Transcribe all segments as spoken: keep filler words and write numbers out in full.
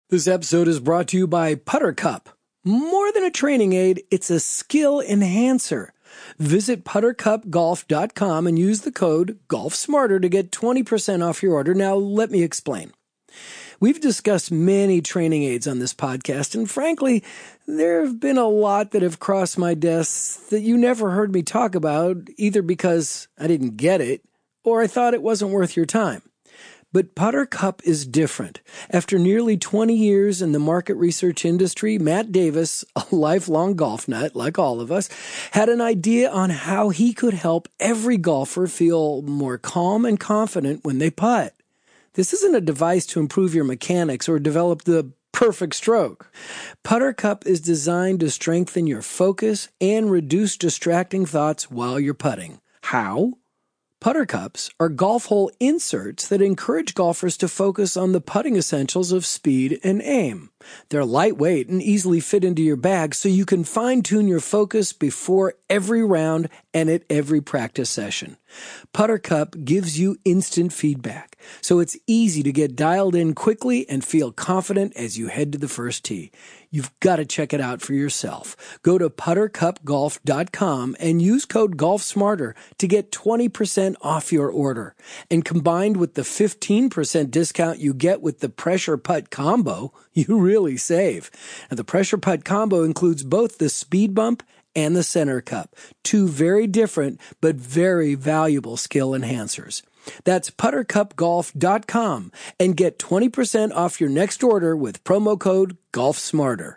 This episode is brought to you by Putter Cup. More than a training aid, it's a skill enhancer. Visit putter cup golf dot com and use the code GolfSmarter to get twenty percent off your order. Now, let me explain. We've discussed many training aids on this podcast, and frankly, there have been a lot that have crossed my desk that you never heard me talk about, either because I didn't get it or I thought it wasn't worth your time. But Putter Cup is different. After nearly twenty years in the market research industry, Matt Davis, a lifelong golf nut like all of us, had an idea on how he could help every golfer feel more calm and confident when they putt. This isn't a device to improve your mechanics or develop the perfect stroke. Putter Cup is designed to strengthen your focus and reduce distracting thoughts while you're putting. How? Putter Cups are golf hole inserts that encourage golfers to focus on the putting essentials of speed and aim. They're lightweight and easily fit into your bag, so you can fine-tune your focus before every round and at every practice session. Putter Cup gives you instant feedback, so it's easy to get dialed in quickly and feel confident as you head to the first tee. You've got to check it out for yourself. Go to putter cup golf dot com and use code GolfSmarter to get twenty percent off your order. And combined with the fifteen percent discount you get with the Pressure Putt Combo, you really save. Now, the Pressure Putt Combo includes both the Speed Bump and the Center Cup, two very different but very valuable skill enhancers. That's putter cup golf dot com and get twenty percent off your next order with promo code GolfSmarter.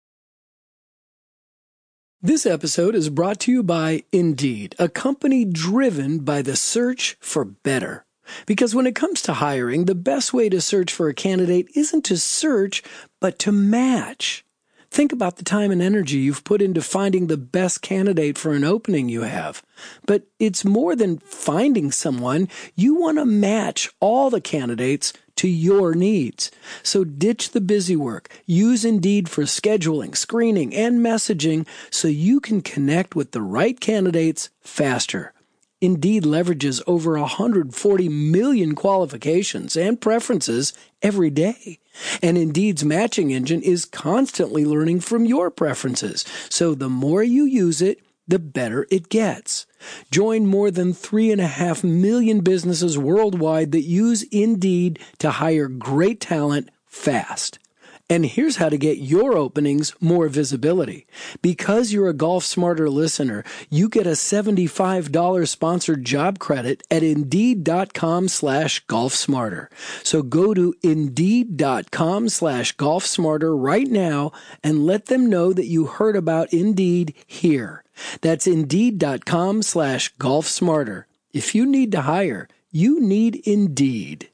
This episode is brought to you by Indeed, a company driven by the search for better. Because when it comes to hiring, the best way to search for a candidate isn't to search, but to match. Think about the time and energy you've put into finding the best candidate for an opening you have. But it's more than finding someone. You want to match all the candidates to your needs. So ditch the busy work. Use Indeed for scheduling, screening, and messaging so you can connect with the right candidates faster. Indeed leverages over one hundred forty million qualifications and preferences every day. And Indeed's matching engine is constantly learning from your preferences. So the more you use it, the better it gets. Join more than three and a half million businesses worldwide that use Indeed to hire great talent fast. And here's how to get your openings more visibility. Because you're a GolfSmarter listener, you get a seventy-five dollars sponsored job credit at Indeed.com slash GolfSmarter. So go to Indeed.com slash GolfSmarter right now and let them know that you heard about Indeed here. That's Indeed.com slash GolfSmarter. If you need to hire, you need Indeed.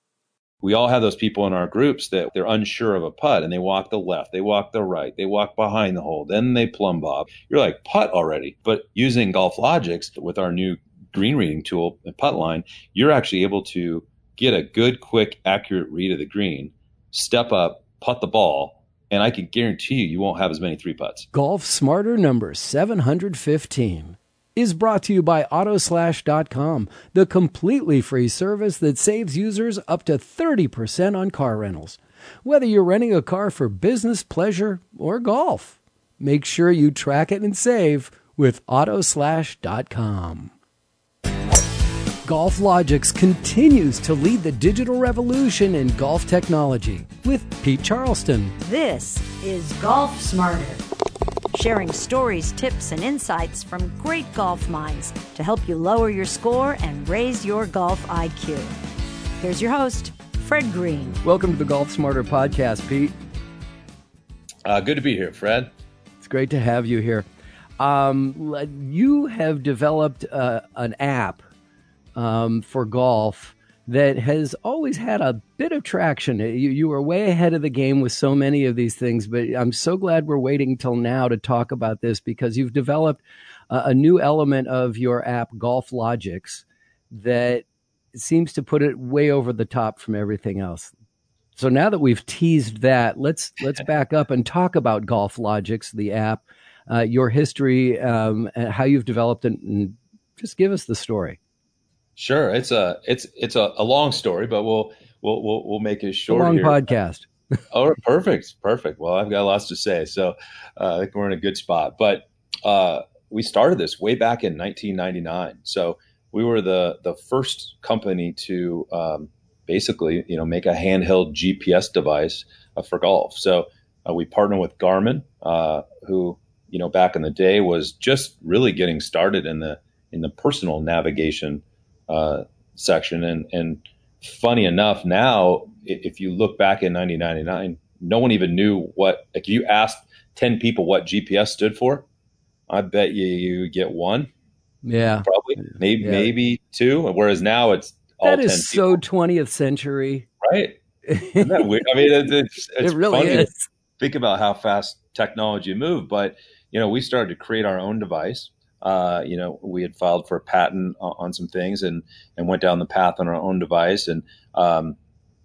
We all have those people in our groups that they're unsure of a putt and they walk the left, they walk the right, they walk behind the hole, then they plumb bob. You're like, putt already. But using GolfLogix with our new green reading tool, the Putt Line, you're actually able to get a good, quick, accurate read of the green, step up, putt the ball, and I can guarantee you, you won't have as many three putts. GolfSmarter number seven hundred fifteen. Is brought to you by Autoslash dot com, the completely free service that saves users up to thirty percent on car rentals. Whether you're renting a car for business, pleasure, or golf, make sure you track it and save with Autoslash dot com. GolfLogix continues to lead the digital revolution in golf technology with Pete Charleston. This is Golf Smarter. Sharing stories, tips, and insights from great golf minds to help you lower your score and raise your golf I Q. Here's your host, Fred Green. Welcome to the Golf Smarter podcast, Pete. Uh, good to be here, Fred. It's great to have you here. Um, you have developed uh, an app um, for golf that has always had a bit of traction. You, you were way ahead of the game with so many of these things, but I'm so glad we're waiting till now to talk about this because you've developed uh, a new element of your app, GolfLogix, that seems to put it way over the top from everything else. So now that we've teased that, let's let's back up and talk about GolfLogix, the app, uh, your history, um, and how you've developed it, and just give us the story. Sure, it's a it's it's a, a long story, but we'll we'll we'll, we'll make it short. A long here. podcast. Oh, perfect, perfect. Well, I've got lots to say, so uh, I think we're in a good spot. But uh, we started this way back in nineteen ninety-nine. So we were the the first company to um, basically, you know, make a handheld G P S device uh, for golf. So uh, we partnered with Garmin, uh, who, you know, back in the day was just really getting started in the in the personal navigation uh, section, and and funny enough, now if you look back in nineteen ninety-nine, no one even knew what. Like, you asked ten people what G P S stood for, I bet you you get one, Yeah, probably maybe yeah. maybe two. Whereas now it's all That ten is people, so twentieth century. right? Isn't that weird? I mean, it's it's, it's It really funny is. to think about how fast technology moved. But you know, we started to create our own device. Uh, you know, we had filed for a patent on, on some things, and and went down the path on our own device, and um,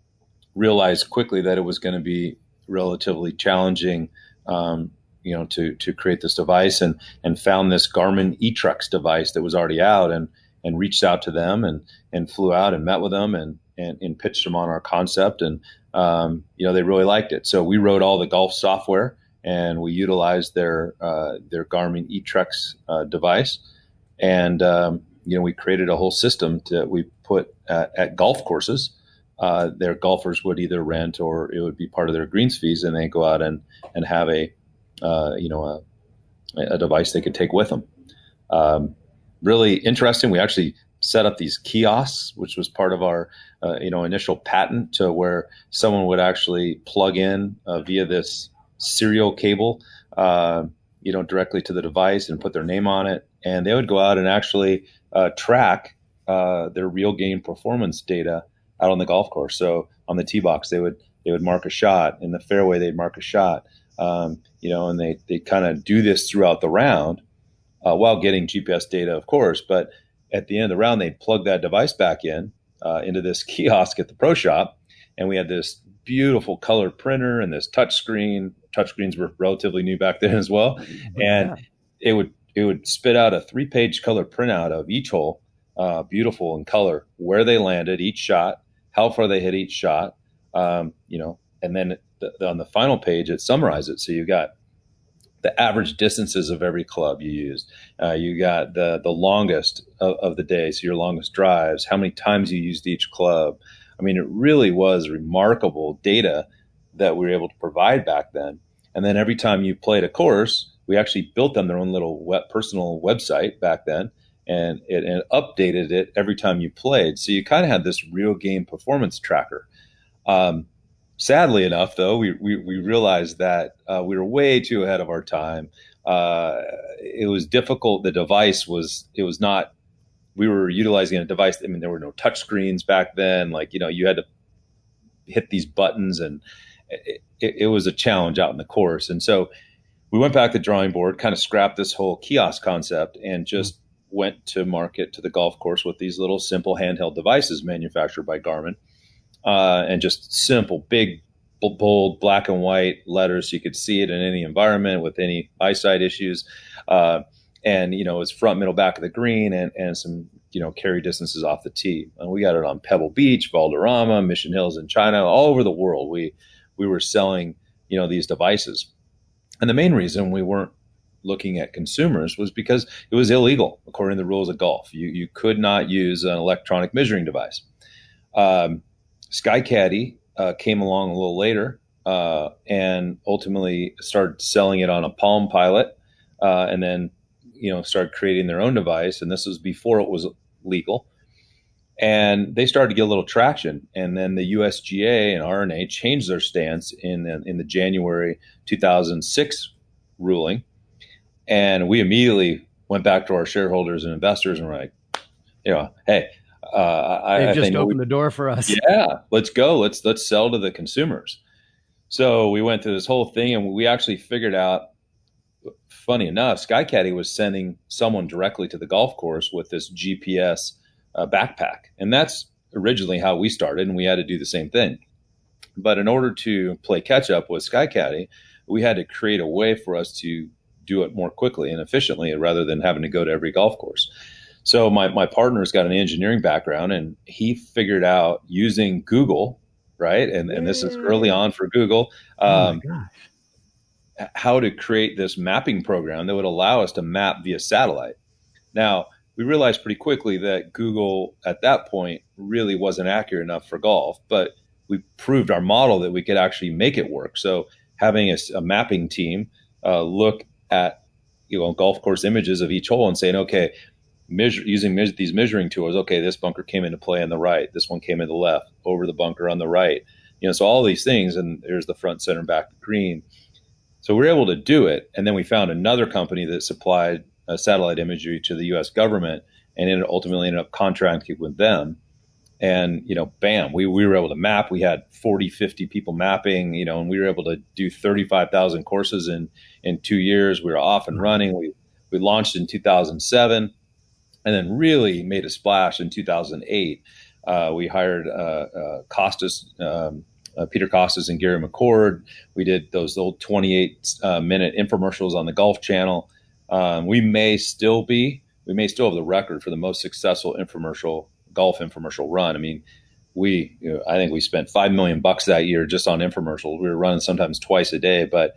realized quickly that it was going to be relatively challenging, um, you know, to to create this device, and and found this Garmin eTrex device that was already out, and and reached out to them, and and flew out and met with them, and and, and pitched them on our concept, and um, you know, they really liked it. So we wrote all the golf software, and we utilized their uh, their Garmin eTrex uh, device, and um, you know, we created a whole system that we put at, at golf courses. Uh, their golfers would either rent, or it would be part of their greens fees, and they go out and and have a uh, you know a, a device they could take with them. Um, really interesting. We actually set up these kiosks, which was part of our uh, you know initial patent, to where someone would actually plug in uh, via this serial cable, uh, you know, directly to the device and put their name on it, and they would go out and actually uh, track uh, their real game performance data out on the golf course. So on the tee box, they would they would mark a shot. In the fairway, they'd mark a shot. Um, you know, and they they kind of do this throughout the round, uh, while getting G P S data, of course. But at the end of the round, they'd plug that device back in uh, into this kiosk at the pro shop, and we had this beautiful color printer and this touch screen. Touchscreens were relatively new back then as well, and Yeah. it would it would spit out a three page color printout of each hole, uh, beautiful in color, where they landed each shot, how far they hit each shot, um, you know, and then the, the, on the final page, it summarizes it. So you got the average distances of every club you used. Uh, you got the the longest of, of the day, so your longest drives, how many times you used each club. I mean, it really was remarkable data that we were able to provide back then. And then every time you played a course, we actually built them their own little web, personal website back then, and it and updated it every time you played. So you kind of had this real game performance tracker. Um, sadly enough, though, we, we, we realized that uh, we were way too ahead of our time. Uh, it was difficult. The device was, it was not, we were utilizing a device. I mean, there were no touch screens back then. Like, you know, you had to hit these buttons, and it, it, it was a challenge out in the course. And so we went back to the drawing board, kind of scrapped this whole kiosk concept, and just went to market to the golf course with these little simple handheld devices manufactured by Garmin, uh, and just simple, big, bold, black and white letters. So you could see it in any environment with any eyesight issues. Uh, and, you know, it's front, middle, back of the green, and, and some, you know, carry distances off the tee. And we got it on Pebble Beach, Valderrama, Mission Hills in China, all over the world. We, we were selling, you know, these devices. And the main reason we weren't looking at consumers was because it was illegal according to the rules of golf. You you could not use an electronic measuring device. Um, SkyCaddie uh, came along a little later, uh, and ultimately started selling it on a Palm Pilot, uh, and then you know started creating their own device. And this was before it was legal. And they started to get a little traction. And then the U S G A and R N A changed their stance in in the January two thousand six ruling. And we immediately went back to our shareholders and investors and were like, you know, hey, uh, I, They've I just think opened we, the door for us. Yeah, let's go. Let's let's sell to the consumers. So we went through this whole thing, and we actually figured out, funny enough, SkyCaddie was sending someone directly to the golf course with this G P S uh, backpack. And that's originally how we started, and we had to do the same thing. But in order to play catch up with SkyCaddie, we had to create a way for us to do it more quickly and efficiently rather than having to go to every golf course. So my, my partner's got an engineering background, and he figured out using Google, right? And and this is early on for Google. Um, oh my gosh. How to create this mapping program that would allow us to map via satellite. Now, we realized pretty quickly that Google at that point really wasn't accurate enough for golf, but we proved our model that we could actually make it work. So having a, a mapping team uh, look at you know golf course images of each hole and saying, okay, measure using measure, these measuring tools. Okay, this bunker came into play on the right. This one came in the left, over the bunker on the right. You know, so all these things, and there's the front, center, and back green. So we were able to do it, and then we found another company that supplied uh, satellite imagery to the U S government, and it ultimately ended up contracting with them. And, you know, bam, we, we were able to map. We had forty, fifty people mapping, you know, and we were able to do thirty-five thousand courses in, in two years. We were off and running. We, we launched in two thousand seven and then really made a splash in two thousand eight. Uh, we hired uh, uh, Costas, um, uh, Peter Costas and Gary McCord. We did those old twenty-eight uh, minute infomercials on the Golf Channel. Um, we may still be, we may still have the record for the most successful infomercial golf infomercial run. I mean, we, you know, I think we spent five million bucks that year just on infomercials. We were running sometimes twice a day, but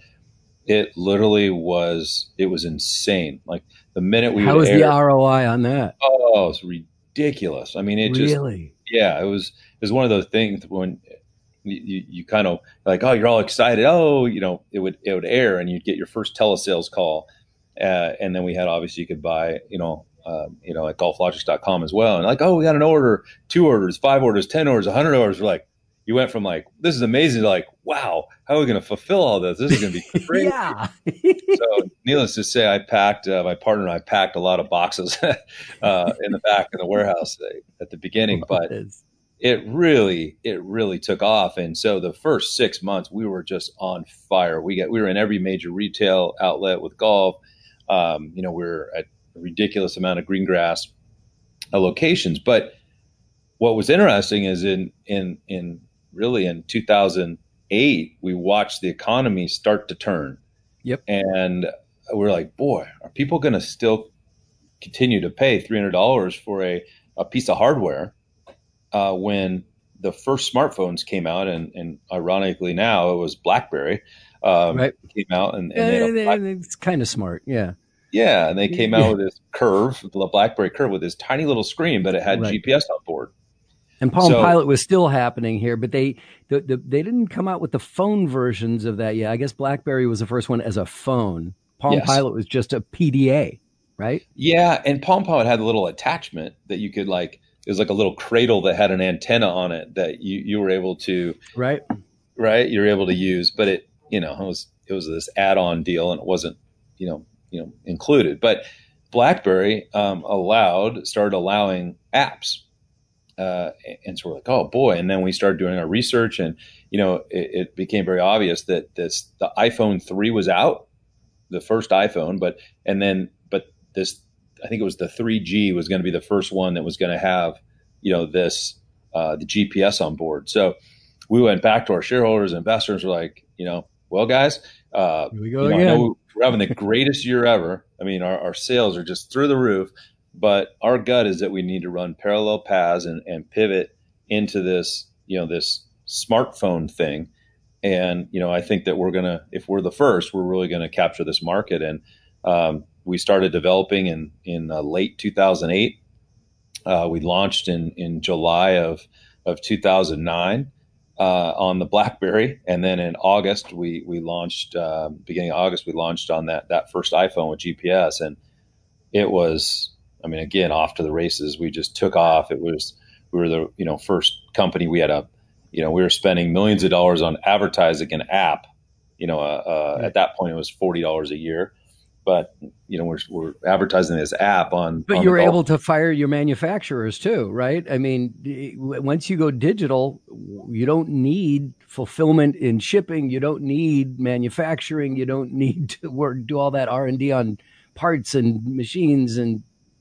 it literally was, it was insane. Like the minute we, how was air, the R O I on that? Oh, it was ridiculous. I mean, it really? just, yeah, it was, it was one of those things when you, you, you kind of like, oh, you're all excited. Oh, you know, it would, it would air and you'd get your first telesales call. Uh, and then we had, obviously you could buy, you know, Um, you know, at golf logics dot com as well. And like, oh, we got an order, two orders, five orders, ten orders, a hundred orders. We're like, you went from like, this is amazing to like, wow, how are we going to fulfill all this? This is going to be crazy. Yeah. So needless to say, I packed, uh, my partner and I packed a lot of boxes uh, in the back of the warehouse at the beginning, but it really, it really took off. And so the first six months we were just on fire. We got, we were in every major retail outlet with golf. Um, you know, we we're at a ridiculous amount of green grass uh, locations. But what was interesting is in, in, in really in two thousand eight, we watched the economy start to turn. Yep. And we're like, boy, are people going to still continue to pay three hundred dollars for a, a piece of hardware uh, when the first smartphones came out? And, and ironically now it was BlackBerry um, right. came out and, and uh, they it's kind of smart. Yeah. Yeah, and they came out with this curve, the BlackBerry curve, with this tiny little screen, but it had right. G P S on board. And Palm so, Pilot was still happening here, but they the, the, they didn't come out with the phone versions of that yet. I guess BlackBerry was the first one as a phone. Palm yes. Pilot was just a P D A, right? Yeah, and Palm Pilot had a little attachment that you could like. It was like a little cradle that had an antenna on it that you, you were able to right, right. You're able to use, but it you know it was it was this add-on deal, and it wasn't you know. you know, included, but BlackBerry um, allowed, started allowing apps. Uh, and so we're like, oh boy. And then we started doing our research and, you know, it, it became very obvious that this, the iPhone three was out, the first iPhone, but, and then, but this, I think it was the three G was going to be the first one that was going to have, you know, this, uh, the G P S on board. So we went back to our shareholders and investors were like, you know, well, guys, uh, here we go you know, again. I know we're having the greatest year ever. I mean, our, our sales are just through the roof, but our gut is that we need to run parallel paths and, and pivot into this, you know, this smartphone thing. And, you know, I think that we're going to, if we're the first, we're really going to capture this market. And um, we started developing in, in uh, late two thousand eight. Uh, we launched in, in July of, of two thousand nine. Uh, on the BlackBerry, and then in August we we launched. Uh, beginning of August, we launched on that that first iPhone with G P S, and it was, I mean, again, off to the races. We just took off. It was we were the you know first company. We had a, you know, we were spending millions of dollars on advertising an app. You know, uh, uh, at that point it was forty dollars a year. But, you know, we're, we're advertising this app on. But on you were able to fire your manufacturers too, right? I mean, once you go digital, you don't need fulfillment in shipping. You don't need manufacturing. You don't need to work, do all that R and D on parts and machines and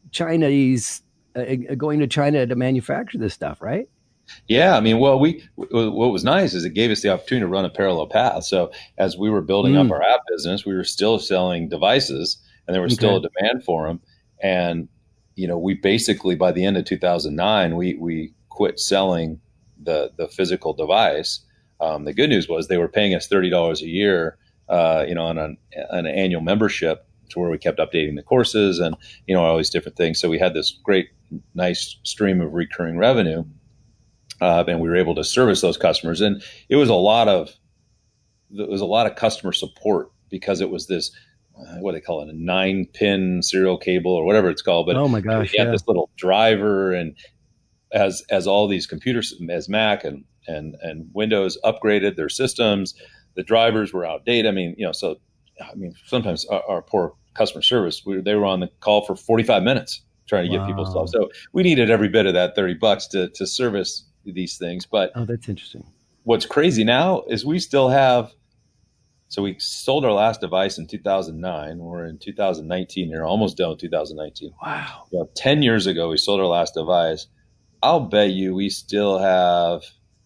Chinese uh, going to China to manufacture this stuff, right? Yeah, I mean, well, we what was nice is it gave us the opportunity to run a parallel path. So as we were building mm. up our app business, we were still selling devices, and there was okay. still a demand for them. And you know, we basically by the end of two thousand nine, we we quit selling the the physical device. Um, the good news was they were paying us thirty dollars a year, uh, you know, on an, an annual membership to where we kept updating the courses and, you know, all these different things. So we had this great, nice stream of recurring revenue, uh, and we were able to service those customers. And it was a lot of, it was a lot of customer support because it was this, uh, what do they call it, a nine pin serial cable or whatever it's called. But oh my gosh, you had yeah. this little driver, and as, as all these computers, as Mac and, and, and Windows upgraded their systems, the drivers were outdated. I mean, you know, so, I mean, sometimes our, our poor customer service, we, they were on the call for forty-five minutes trying to wow. get people stuff. So we needed every bit of that thirty bucks to, to service these things. But oh, that's interesting. What's crazy now is we still have, so we sold our last device in two thousand nine. We're in two thousand nineteen here, almost done with two thousand nineteen. Wow. You know, ten years ago, we sold our last device. I'll bet you we still have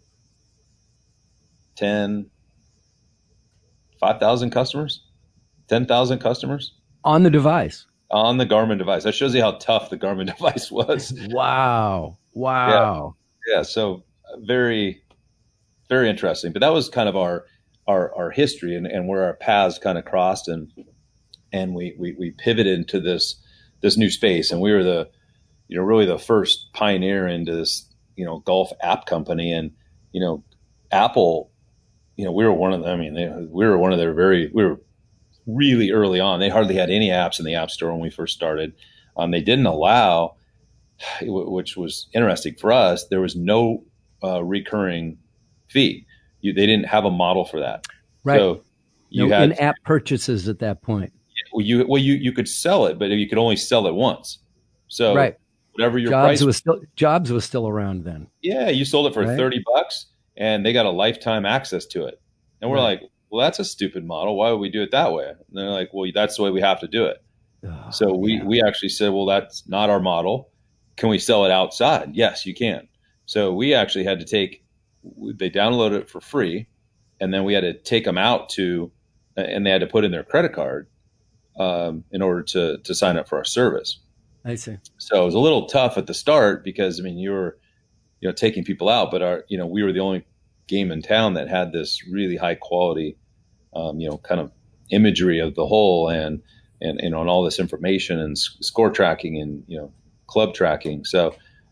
ten, five thousand customers, ten thousand customers. On the device. On the Garmin device. That shows you how tough the Garmin device was. Wow. Wow. Yeah. yeah so very, very interesting. But that was kind of our our, our history and, and where our paths kind of crossed, and and we, we we pivoted into this this new space. And we were the, you know, really the first pioneer into this, you know, golf app company. And, you know, Apple, you know, we were one of them. I mean, they, we were one of their very, we were really early on. They hardly had any apps in the App Store when we first started. Um, they didn't allow, which was interesting for us, there was no uh, recurring fee. You, they didn't have a model for that. Right. So you no had in-app purchases at that point. Well, you well you you could sell it, but you could only sell it once. So right. whatever your Jobs price was still Jobs was still around then. Yeah, you sold it for right. thirty bucks, and they got a lifetime access to it. And we're right. like, well, that's a stupid model. Why would we do it that way? And they're like, well, that's the way we have to do it. Oh, so we, yeah. we actually said, well, that's not our model. Can we sell it outside? Yes, you can. So we actually had to take, they downloaded it for free, and then we had to take them out to, and they had to put in their credit card um, in order to to sign up for our service. I see. So it was a little tough at the start because, I mean, you were, you know, taking people out, but our, you know, we were the only game in town that had this really high quality, um, you know, kind of imagery of the hole and, and, and on all this information and score tracking and, you know, club tracking. So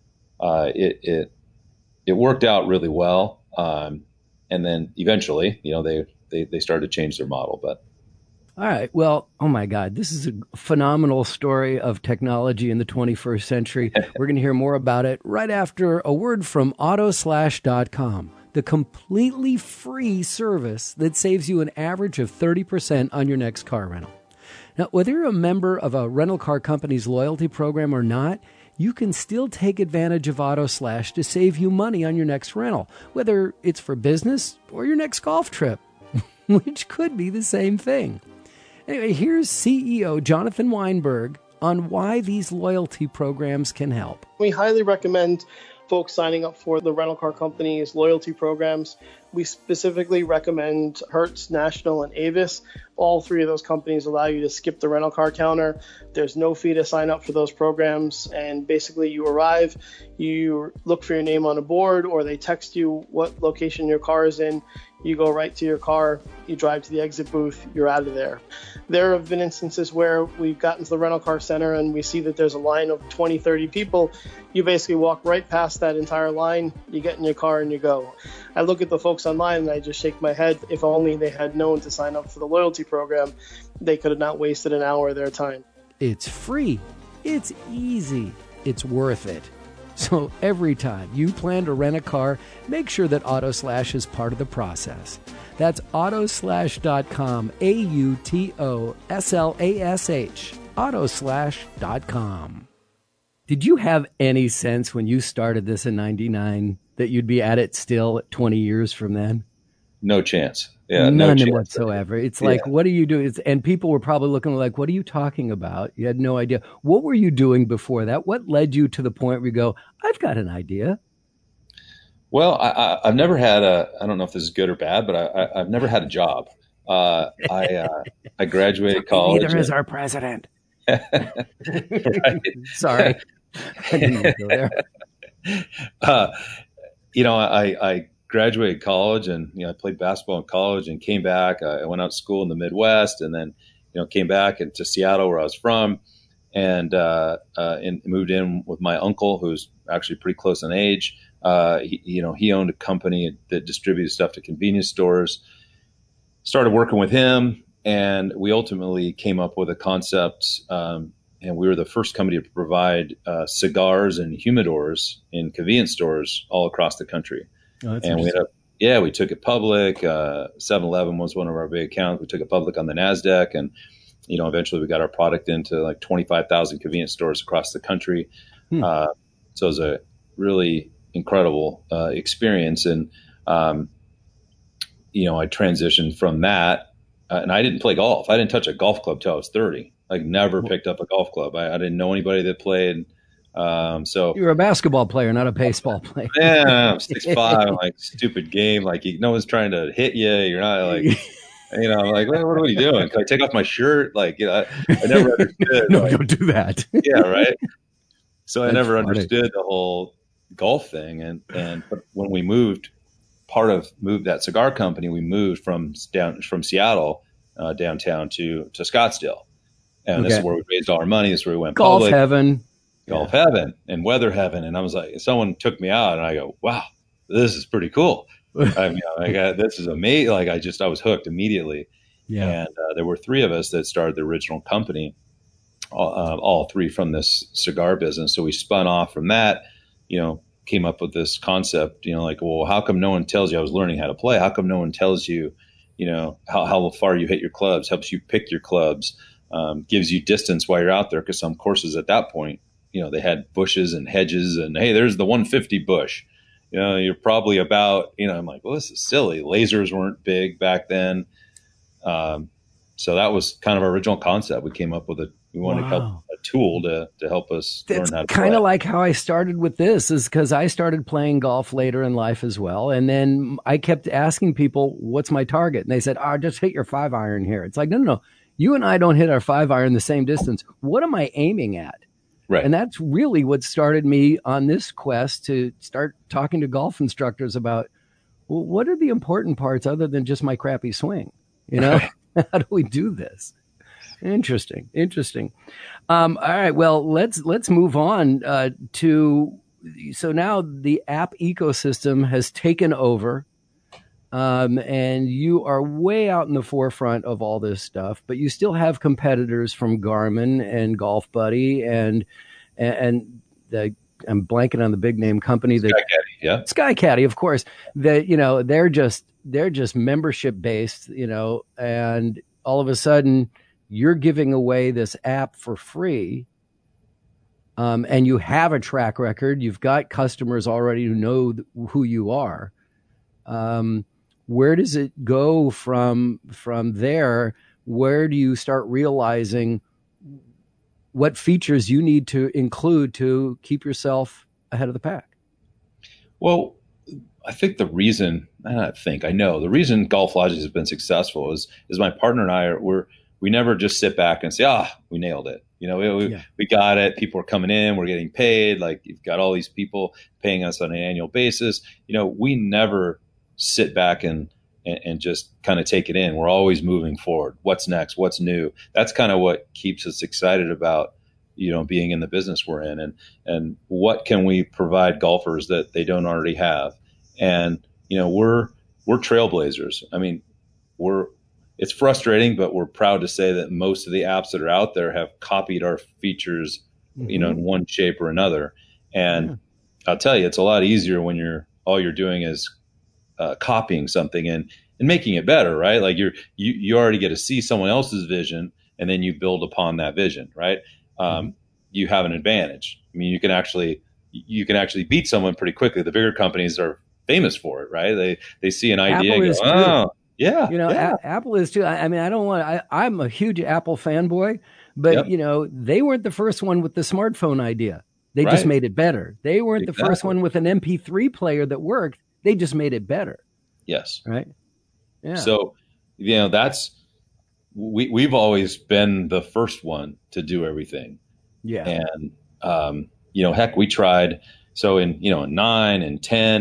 uh, it, it, it worked out really well. Um, and then eventually, you know, they, they, they started to change their model, but. All right. Well, oh my God, this is a phenomenal story of technology in the twenty-first century. We're going to hear more about it right after a word from auto slash dot com, the completely free service that saves you an average of thirty percent on your next car rental. Now, whether you're a member of a rental car company's loyalty program or not, you can still take advantage of AutoSlash to save you money on your next rental, whether it's for business or your next golf trip, which could be the same thing. Anyway, here's C E O Jonathan Weinberg on why these loyalty programs can help. We highly recommend folks signing up for the rental car company's loyalty programs. We specifically recommend Hertz, National, and Avis. All three of those companies allow you to skip the rental car counter. There's no fee to sign up for those programs. And basically you arrive, you look for your name on a board, or they text you what location your car is in. You go right to your car, you drive to the exit booth, you're out of there. There have been instances where we've gotten to the rental car center and we see that there's a line of twenty, thirty people. You basically walk right past that entire line, you get in your car and you go. I look at the folks online and I just shake my head. If only they had known to sign up for the loyalty program, they could have not wasted an hour of their time. It's free. It's easy. It's worth it. So every time you plan to rent a car, make sure that AutoSlash is part of the process. That's auto slash dot com, A U T O S L A S H, autoslash dot com. Did you have any sense when you started this in ninety-nine that you'd be at it still twenty years from then? No chance. Yeah, None no chance. whatsoever. It's like, yeah. What are you doing? It's, and people were probably looking like, what are you talking about? You had no idea. What were you doing before that? What led you to the point where you go, I've got an idea? Well, I, I, I've never had a, I don't know if this is good or bad, but I, I, I've never had a job. Uh, I uh, I graduated college. Neither is our president. Sorry. I didn't go there. Uh, you know, I, I graduated college, and you know, I played basketball in college, and came back. I, I went out to school in the Midwest, and then you know, came back into Seattle, where I was from, and uh, uh, and moved in with my uncle, who's actually pretty close in age. Uh, he, you know, he owned a company that distributed stuff to convenience stores. Started working with him, and we ultimately came up with a concept. Um, and we were the first company to provide uh, cigars and humidors in convenience stores all across the country. Oh, that's and we ended up, yeah, we took it public. Uh, seven eleven was one of our big accounts. We took it public on the NASDAQ, and you know, eventually we got our product into like twenty-five thousand convenience stores across the country. Hmm. Uh, so it was a really incredible uh, experience. And, um, you know, I transitioned from that, uh, and I didn't play golf. I didn't touch a golf club till I was thirty. Like, never picked up a golf club. I, I didn't know anybody that played. Um, so you were a basketball player, not a baseball player. Yeah, I'm six five. Like, stupid game. Like, you, no one's trying to hit you. You're not like, you know, like, what, what are you doing? Can I take off my shirt? Like, you know, I, I never understood. No, like, don't do that. Yeah, right. So I That's never funny. understood the whole golf thing. And and but when we moved, part of moved that cigar company, we moved from down from Seattle uh, downtown to to Scottsdale, and this Okay. is where we raised all our money. This is where we went Golf public. heaven. Golf heaven and weather heaven. And I was like, someone took me out, and I go, wow, this is pretty cool. I mean, I got, this is amazing. Like, I just, I was hooked immediately. Yeah. And uh, there were three of us that started the original company, all, uh, all three from this cigar business. So we spun off from that, you know, came up with this concept, you know, like, well, how come no one tells you? I was learning how to play. How come no one tells you, you know, how, how far you hit your clubs, helps you pick your clubs, um, gives you distance while you're out there. Because some courses at that point, you know, they had bushes and hedges, and hey, there's the one fifty bush. You know, you're probably about, you know, I'm like, well, this is silly. Lasers weren't big back then. Um, so that was kind of our original concept. We came up with a, we wanted Wow. to help a tool to, to help us That's learn how to kind play. of like how I started with this, is because I started playing golf later in life as well. And then I kept asking people, what's my target? And they said, oh, just hit your five iron here. It's like, no, no, no. You and I don't hit our five iron the same distance. What am I aiming at? Right. And that's really what started me on this quest to start talking to golf instructors about, well, what are the important parts other than just my crappy swing? You know, how do we do this? Interesting. Interesting. Um, all right. Well, let's, let's move on uh, to, so now the app ecosystem has taken over. Um, and you are way out in the forefront of all this stuff, but you still have competitors from Garmin and Golf Buddy and and the I'm blanking on the big name company that Sky Caddy, yeah. Sky Caddy, of course. That you know they're just they're just membership based, you know, and all of a sudden you're giving away this app for free. Um, and you have a track record. You've got customers already who know th- who you are. Um, Where does it go from from there? Where do you start realizing what features you need to include to keep yourself ahead of the pack? Well, I think the reason, I don't think, I know, the reason Golf Logic has been successful is is my partner and I, are, we're, we never just sit back and say, ah, we nailed it. You know, we, we, Yeah. we got it. People are coming in. We're getting paid. Like, you've got all these people paying us on an annual basis. You know, we never sit back and, and, and just kind of take it in. We're always moving forward. What's next? What's new? That's kind of what keeps us excited about, you know, being in the business we're in, and, and what can we provide golfers that they don't already have? And, you know, we're, we're trailblazers. I mean, we're, it's frustrating, but we're proud to say that most of the apps that are out there have copied our features, mm-hmm. you know, in one shape or another. And yeah. I'll tell you, it's a lot easier when you're, all you're doing is uh, copying something and, and making it better, right? Like you're, you, you already get to see someone else's vision, and then you build upon that vision, right? Um, mm-hmm. You have an advantage. I mean, you can actually, you can actually beat someone pretty quickly. The bigger companies are famous for it, right? They, they see an idea Apple and go, oh, yeah, you know, yeah. A- Apple is too. I, I mean, I don't want, I, I'm a huge Apple fanboy, but Yep. you know, they weren't the first one with the smartphone idea. They Right. just made it better. They weren't Exactly. the first one with an M P three player that worked. They just made it better. Yes. Right. Yeah. So, you know, that's, we, we've always been the first one to do everything. yeah. And, um, you know, heck, we tried. So in, you know, in nine and ten,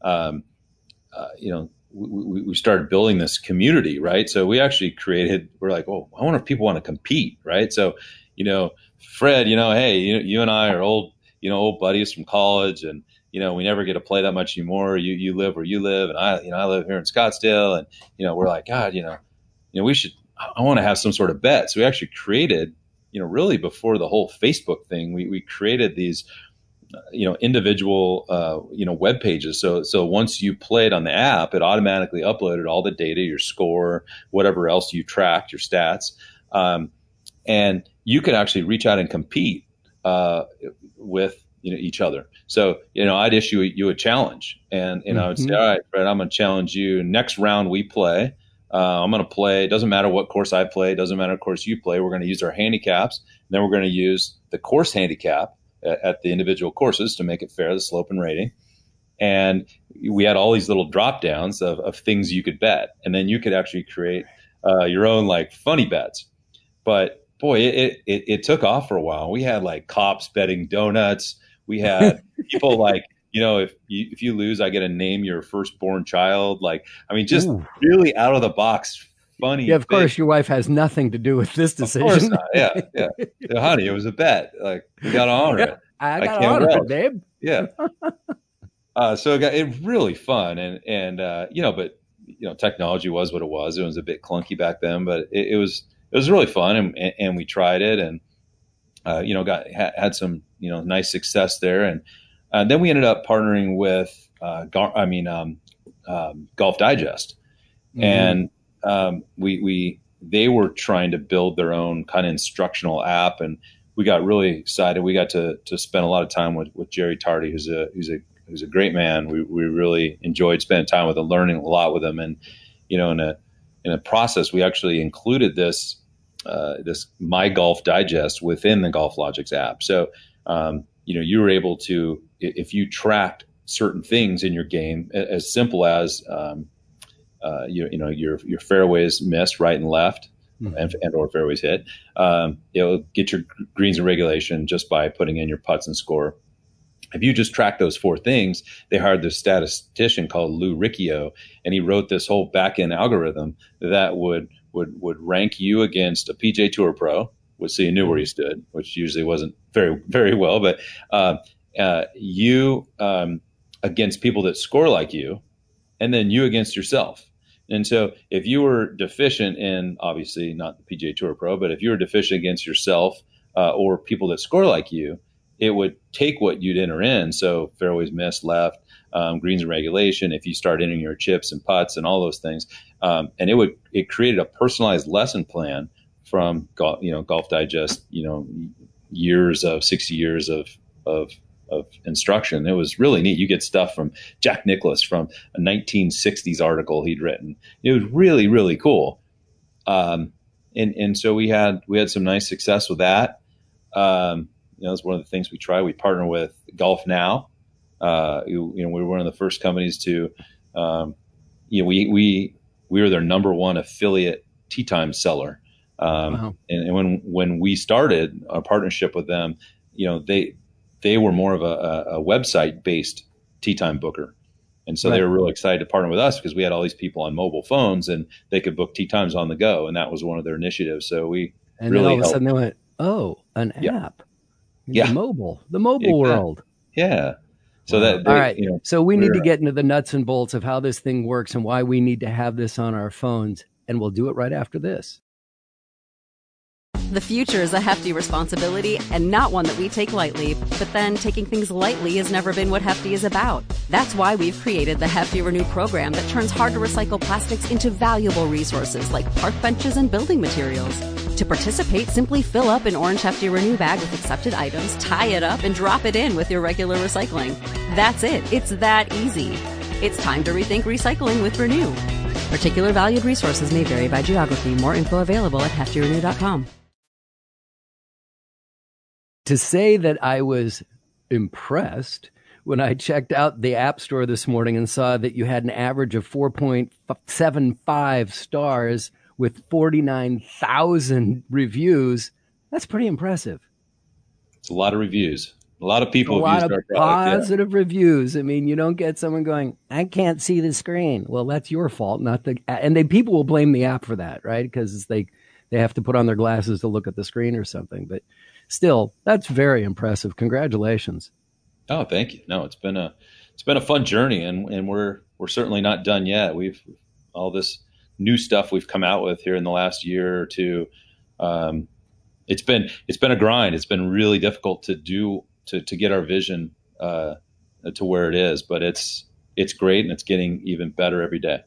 um, uh, you know, we, we started building this community, right? So we actually created, we're like, oh, I wonder if people want to compete, right? So, you know, Fred, you know, hey, you, you and I are old, you know, old buddies from college, and, you know, we never get to play that much anymore. You, you live where you live, and I, you know, I live here in Scottsdale, and, you know, we're like, God, you know, you know, we should, I want to have some sort of bet. So we actually created, you know, really before the whole Facebook thing, we, we created these, you know, individual, uh, you know, web pages. So, so once you played on the app, it automatically uploaded all the data, your score, whatever else you tracked, your stats. Um, and you could actually reach out and compete, uh, with, you know, each other. So, you know, I'd issue you a challenge, and, and mm-hmm. I would say, all right, Fred, I'm going to challenge you. Next round we play, uh, I'm going to play. It doesn't matter what course I play. It doesn't matter what course you play. We're going to use our handicaps. And then we're going to use the course handicap at the individual courses to make it fair, the slope and rating. And we had all these little drop downs of, of things you could bet. And then you could actually create uh, your own like funny bets. But boy, it, it, it took off for a while. We had like cops betting donuts. We had people like, you know, if you, if you lose, I get to name your firstborn child. Like, I mean, just Ooh. really out of the box. Funny. Yeah, of thing. course, your wife has nothing to do with this decision. Of course not. Yeah, yeah. So, honey, it was a bet. Like, we got to honor yeah, it. I got to honor it, babe. Yeah. uh, so it got it really fun, and and uh, you know, but you know, technology was what it was. It was a bit clunky back then, but it, it was it was really fun, and and, and we tried it, and uh, you know, got ha- had some you know nice success there, and uh, then we ended up partnering with uh, Gar- I mean, um, um, Golf Digest, mm-hmm. and Um, we, we, they were trying to build their own kind of instructional app, and we got really excited. We got to, to spend a lot of time with, with Jerry Tardy, who's a, who's a, who's a great man. We, we really enjoyed spending time with him, learning a lot with him. And, you know, in a, in a process, we actually included this, uh, this My Golf Digest within the GolfLogix app. So, um, you know, you were able to, if you tracked certain things in your game, as simple as, um, Uh, you, you know, your your fairways missed right and left, mm-hmm. and, and or fairways hit. Um, it'll get your greens in regulation just by putting in your putts and score. If you just track those four things, they hired this statistician called Lou Riccio, and he wrote this whole back end algorithm that would would would rank you against a P G A Tour pro, which so you knew where you stood, which usually wasn't very very well, but uh, uh, you um, against people that score like you, and then you against yourself. And so if you were deficient in, obviously not the P G A Tour Pro, but if you were deficient against yourself uh, or people that score like you, it would take what you'd enter in. So fairways missed, left, um, greens in regulation, if you start entering your chips and putts and all those things. Um, and it would, it created a personalized lesson plan from, golf, you know, Golf Digest, you know, years of sixty years of, of, of instruction. It was really neat. You get stuff from Jack Nicklaus from a nineteen sixties article he'd written. It was really, really cool. Um, and, and so we had, we had some nice success with that. Um, you know, it's one of the things we try. We partner with Golf Now. Uh, you, you know, we were one of the first companies to, um, you know, we, we, we were their number one affiliate tee time seller. Um, wow. and, and when, when we started our partnership with them, you know, they, they were more of a, a website-based tee time booker. And so right. they were really excited to partner with us because we had all these people on mobile phones and they could book tee times on the go. And that was one of their initiatives. So we and really then all of helped. a sudden they went, oh, an yeah. app. Yeah. The mobile, the mobile exactly. world. Yeah. So wow. that, they, all right. You know, so we need to get into the nuts and bolts of how this thing works and why we need to have this on our phones. And we'll do it right after this. The future is a hefty responsibility and not one that we take lightly. But then taking things lightly has never been what Hefty is about. That's why we've created the Hefty Renew program that turns hard to recycle plastics into valuable resources like park benches and building materials. To participate, simply fill up an orange Hefty Renew bag with accepted items, tie it up, and drop it in with your regular recycling. That's it. It's that easy. It's time to rethink recycling with Renew. Particular valued resources may vary by geography. More info available at hefty renew dot com. To say that I was impressed when I checked out the App Store this morning and saw that you had an average of four point seven five stars with forty-nine thousand reviews, that's pretty impressive. It's a lot of reviews, A lot of people a have lot used of our product. positive Yeah. reviews. I mean, you don't get someone going, I can't see the screen. Well, that's your fault, not the. And they people will blame the app for that, right? Because they they have to put on their glasses to look at the screen or something. But still, that's very impressive. Congratulations. Oh, thank you. No, it's been a it's been a fun journey, and and we're we're certainly not done yet. We've all this new stuff we've come out with here in the last year or two. Um, it's been it's been a grind. It's been really difficult to do to to get our vision uh, to where it is, but it's it's great, and it's getting even better every day.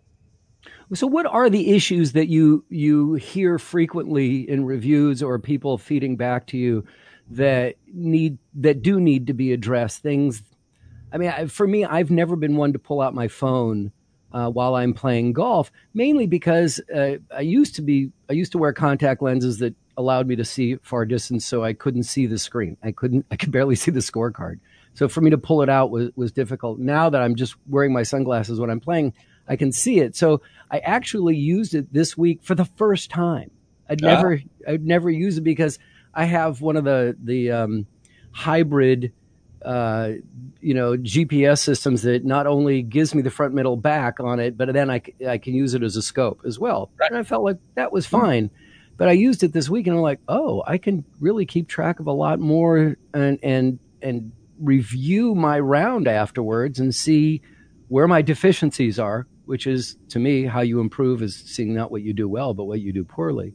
So what are the issues that you you hear frequently in reviews or people feeding back to you that need that do need to be addressed? Things, I mean, I, for me, I've never been one to pull out my phone uh, while I'm playing golf, mainly because uh, I used to be I used to wear contact lenses that allowed me to see far distance, so I couldn't see the screen. I couldn't I could barely see the scorecard. So for me to pull it out was was difficult. Now that I'm just wearing my sunglasses when I'm playing, I can see it. So I actually used it this week for the first time. I'd Ah. never, I'd never use it because I have one of the, the, um, hybrid, uh, you know, G P S systems that not only gives me the front, middle, back on it, but then I, c- I can use it as a scope as well. Right. And I felt like that was fine. But I used it this week and I'm like, oh, I can really keep track of a lot more and, and, and review my round afterwards and see where my deficiencies are, which is, to me, how you improve is seeing not what you do well, but what you do poorly.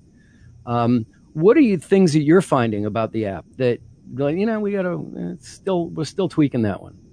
Um, what are you things that you're finding about the app that, like, you know, we got to still, we're still tweaking that one?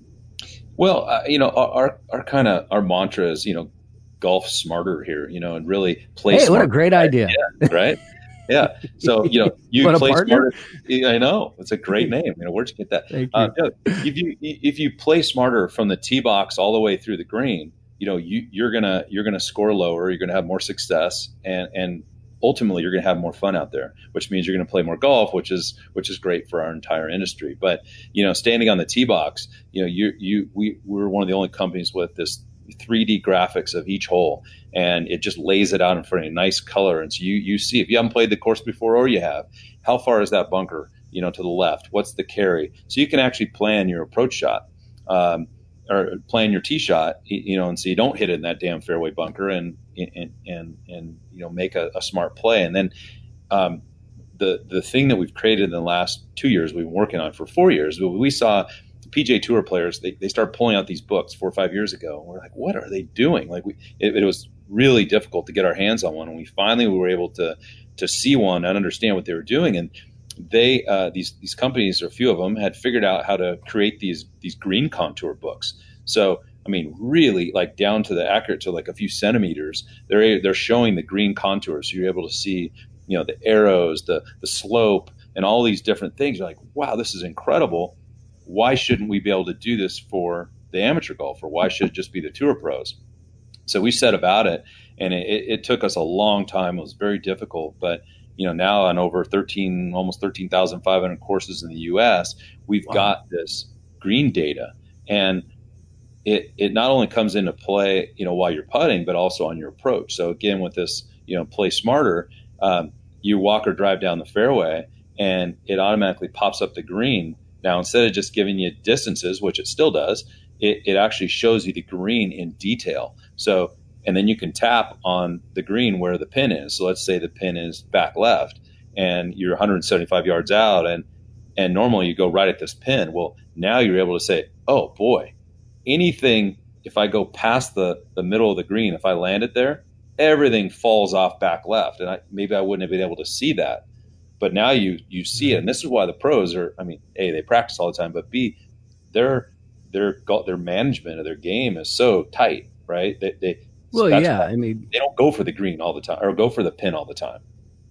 Well, uh, you know, our our kind of our mantra is, you know, golf smarter here, you know, and really play Hey, smarter. what a great idea. Yeah, right? Yeah. So, you know, you What a play partner? smarter. I know. It's a great name. You know, where'd you get that? Thank you. Uh, you know, if you if you play smarter from the tee box all the way through the green, you know, you, you're gonna you're gonna score lower. You're gonna have more success, and and ultimately you're gonna have more fun out there, which means you're gonna play more golf, which is which is great for our entire industry. But you know, standing on the tee box, you know, you you we we're one of the only companies with this three D graphics of each hole, and it just lays it out in front of you, nice color. And so you you see, if you haven't played the course before or you have, how far is that bunker, you know, to the left? What's the carry? So you can actually plan your approach shot, um, or plan your tee shot, you know, and so you don't hit it in that damn fairway bunker, and and and and you know, make a, a smart play. And then um, the the thing that we've created in the last two years, we've been working on for four years, we saw P G A Tour players, they, they started pulling out these books four or five years ago. And we're like, what are they doing? Like, we, it, it was really difficult to get our hands on one. And we finally were able to to see one and understand what they were doing. And they, uh, these these companies, or a few of them, had figured out how to create these these green contour books. So, I mean, really, like, down to the accurate to like a few centimeters, they're they're showing the green contours. So you're able to see, you know, the arrows, the the slope, and all these different things. You're like, wow, this is incredible. Why shouldn't we be able to do this for the amateur golfer? Why should it just be the tour pros? So we set about it, and it, it took us a long time. It was very difficult, but you know, now on over thirteen, almost thirteen thousand five hundred courses in the U S, we've wow. got this green data, and it it not only comes into play, you know, while you're putting, but also on your approach. So again, with this, you know, play smarter, um, you walk or drive down the fairway, and it automatically pops up the green. Now, instead of just giving you distances, which it still does, it, it actually shows you the green in detail. So, and then you can tap on the green where the pin is. So let's say the pin is back left and you're one hundred seventy-five yards out, and, and normally you go right at this pin. Well, now you're able to say, oh boy, anything, if I go past the, the middle of the green, if I land it there, everything falls off back left. And I, maybe I wouldn't have been able to see that. But now you you see it, and this is why the pros are. I mean, A, they practice all the time, but B, their their their management of their game is so tight, right? They, they well, yeah, I mean, they don't go for the green all the time or go for the pin all the time.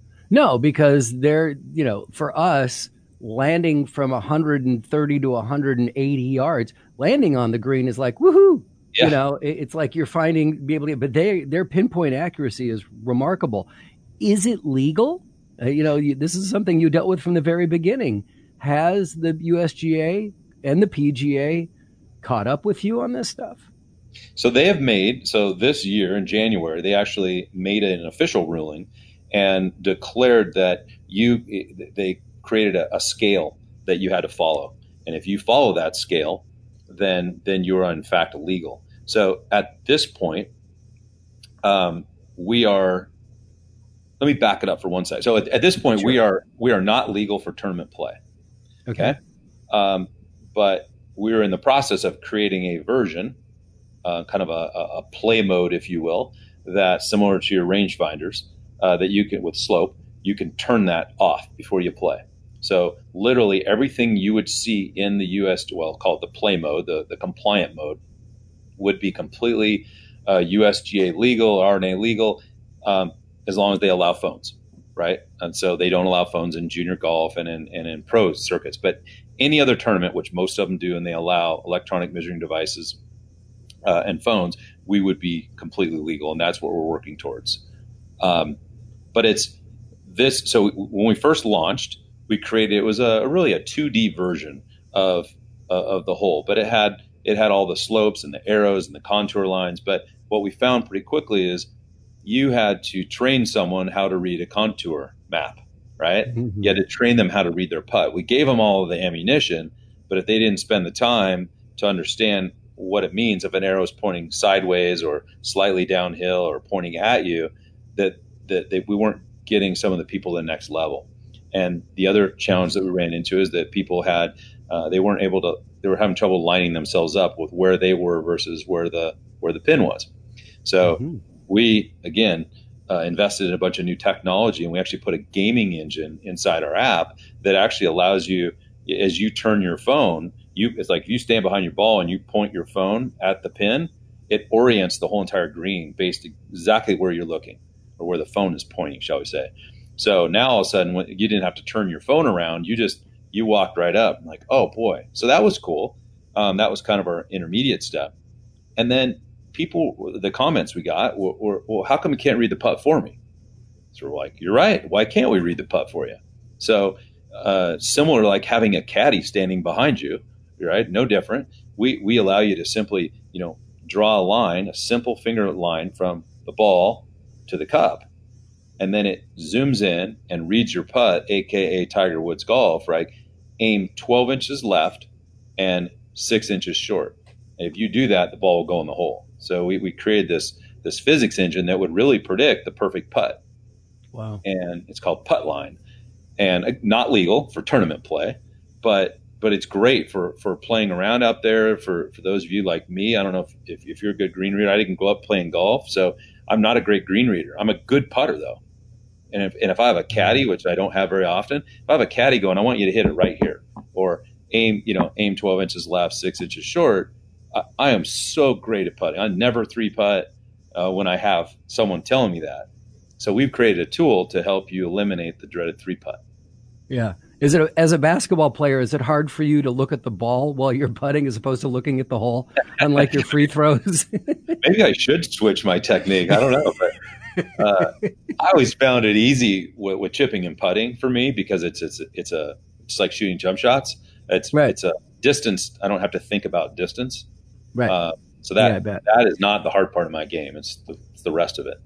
No, because they're, you know, for us, landing from one hundred thirty to one hundred eighty yards, landing on the green is like woohoo. Yeah. You know, it, it's like you're finding be able to, but they their pinpoint accuracy is remarkable. Is it legal? Uh, you know, you, this is something you dealt with from the very beginning. Has the U S G A and the P G A caught up with you on this stuff? So they have made, so this year in January, they actually made an official ruling and declared that you, they created a, a scale that you had to follow. And if you follow that scale, then then you are in fact legal. So at this point, um, we are. Let me back it up for one second. So at, at this point, sure. we are we are not legal for tournament play. Okay, okay? Um, but we're in the process of creating a version, uh, kind of a, a play mode, if you will, that's similar to your rangefinders, uh, that you can with slope. You can turn that off before you play. So literally everything you would see in the U S, well, call it the play mode, the, the compliant mode, would be completely uh, U S G A legal, R N A legal, um, as long as they allow phones, right? And so they don't allow phones in junior golf and in, and in pro circuits. But any other tournament, which most of them do, and they allow electronic measuring devices uh, and phones, we would be completely legal, and that's what we're working towards. Um, but it's this. So when we first launched, we created, it was a really a two D version of uh, of the hole, but it had it had all the slopes and the arrows and the contour lines. But what we found pretty quickly is you had to train someone how to read a contour map, right? Mm-hmm. You had to train them how to read their putt. We gave them all of the ammunition, but if they didn't spend the time to understand what it means if an arrow is pointing sideways or slightly downhill or pointing at you, that that they, we weren't getting some of the people to the next level. And the other challenge that we ran into is that people had, uh, they weren't able to, they were having trouble lining themselves up with where they were versus where the where the pin was. So mm-hmm. we, again, uh, invested in a bunch of new technology, and we actually put a gaming engine inside our app that actually allows you, as you turn your phone, you it's like if you stand behind your ball and you point your phone at the pin, it orients the whole entire green based exactly where you're looking or where the phone is pointing, shall we say. So now all of a sudden, when you didn't have to turn your phone around, you just, you walked right up. I'm like, oh boy. So that was cool. Um, that was kind of our intermediate step. And then people, the comments we got were, were, well, how come you can't read the putt for me? So we're like, you're right. Why can't we read the putt for you? So uh, similar to like having a caddy standing behind you, right? No different. We, we allow you to simply, you know, draw a line, a simple finger line from the ball to the cup. And then it zooms in and reads your putt, A K A Tiger Woods Golf, right? Aim twelve inches left and six inches short. And if you do that, the ball will go in the hole. So we, we created this this physics engine that would really predict the perfect putt. Wow. And it's called Puttline. And not legal for tournament play, but but it's great for, for playing around out there. For, for those of you like me, I don't know if, if, if you're a good green reader. I didn't go up playing golf, so I'm not a great green reader. I'm a good putter, though. And if, and if I have a caddy, which I don't have very often, if I have a caddy going, I want you to hit it right here, or aim, you know, aim twelve inches left, six inches short. I, I am so great at putting. I never three putt uh, when I have someone telling me that. So we've created a tool to help you eliminate the dreaded three putt. Yeah. Is it, as a basketball player, is it hard for you to look at the ball while you're putting as opposed to looking at the hole, unlike your free throws? Maybe I should switch my technique. I don't know, but. Uh, I always found it easy with, with chipping and putting for me because it's it's it's a it's like shooting jump shots. It's right. It's a distance. I don't have to think about distance. Right. Uh, so that yeah, that is not the hard part of my game. It's the, it's the rest of it.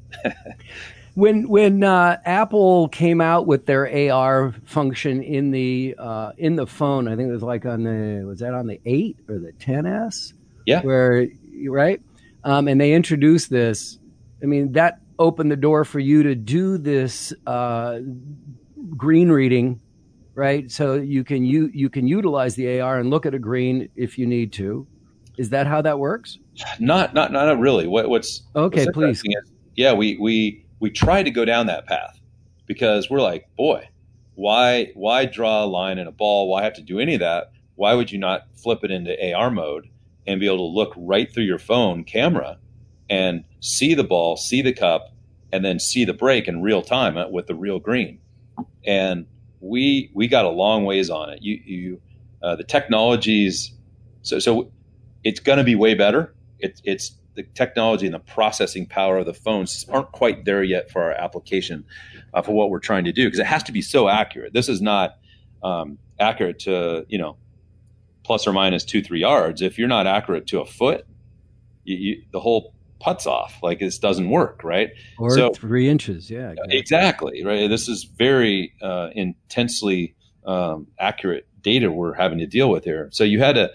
When when uh, Apple came out with their A R function in the uh, in the phone, I think it was like on the was that on the eight or the ten S? Yeah. Where right, um, and they introduced this. I mean that. Open the door for you to do this uh, green reading, right? So you can you you can utilize the A R and look at a green if you need to. Is that how that works? Not not not really. What, what's okay? What's please. Is, yeah, we we we try to go down that path because we're like, boy, why why draw a line in a ball? Why have to do any of that? Why would you not flip it into A R mode and be able to look right through your phone camera and see the ball, see the cup, and then see the break in real time with the real green? And we we got a long ways on it. You you uh, the technologies, so so it's going to be way better. It's it's the technology and the processing power of the phones aren't quite there yet for our application uh, for what we're trying to do because it has to be so accurate. This is not um, accurate to you know plus or minus two three yards. If you're not accurate to a foot, you, you, the whole putts off. Like this doesn't work, right? Or so, three inches, yeah. Exactly. exactly, right? This is very uh, intensely um, accurate data we're having to deal with here. So you had to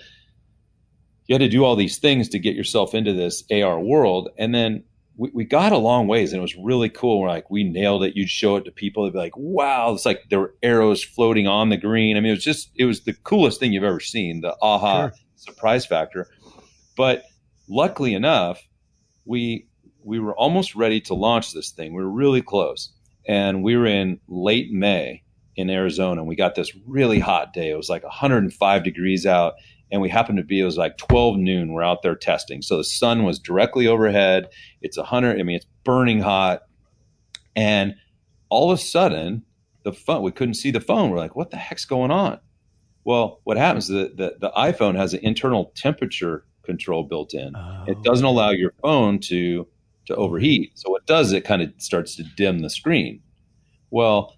you had to do all these things to get yourself into this A R world, and then we, we got a long ways, and it was really cool. We're like, we nailed it. You'd show it to people, they'd be like, wow, it's like there were arrows floating on the green. I mean, it was just it was the coolest thing you've ever seen. The aha Sure. surprise factor. But luckily enough, we we were almost ready to launch this thing. We were really close, and we were in late May in Arizona. And we got this really hot day. It was like one hundred five degrees out. And we happened to be, it was like twelve noon. We're out there testing. So the sun was directly overhead. It's one hundred, I mean, it's burning hot. And all of a sudden, the phone, we couldn't see the phone. We're like, what the heck's going on? Well, what happens is that the, the iPhone has an internal temperature control built in. Oh. It doesn't allow your phone to, to overheat. So what it does, it kind of starts to dim the screen. Well,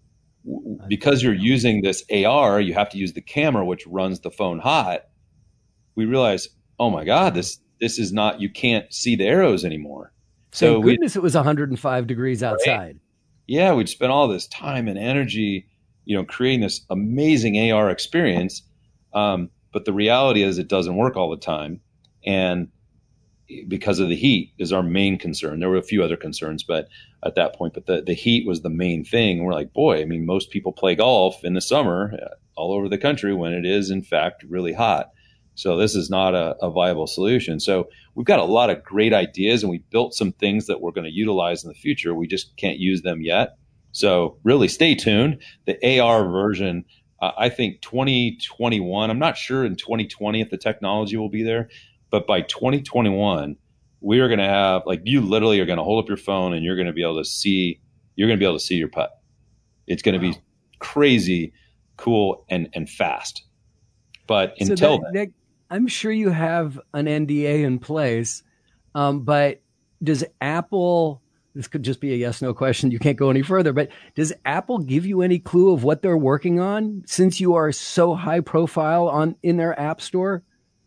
because you're using this A R, you have to use the camera, which runs the phone hot. We realized, oh my God, this this is not, you can't see the arrows anymore. So Thank we, goodness it was one hundred five degrees outside. Right. Yeah, we'd spent all this time and energy, you know, creating this amazing A R experience. Um, but the reality is it doesn't work all the time. And because of the heat is our main concern. There were a few other concerns, but at that point, but the, the heat was the main thing. And we're like, boy, I mean, most people play golf in the summer all over the country when it is in fact really hot. So this is not a, a viable solution. So we've got a lot of great ideas, and we built some things that we're going to utilize in the future. We just can't use them yet. So really stay tuned. The A R version, uh, I think twenty twenty-one, I'm not sure in twenty twenty if the technology will be there, but by twenty twenty-one, we are going to have, like, you literally are going to hold up your phone and you're going to be able to see, you're going to be able to see your putt. It's going to wow. be crazy, cool, and, and fast. But so until that, then, that, I'm sure you have an N D A in place, um, but does Apple, this could just be a yes, no question, you can't go any further, but does Apple give you any clue of what they're working on since you are so high profile on in their app store?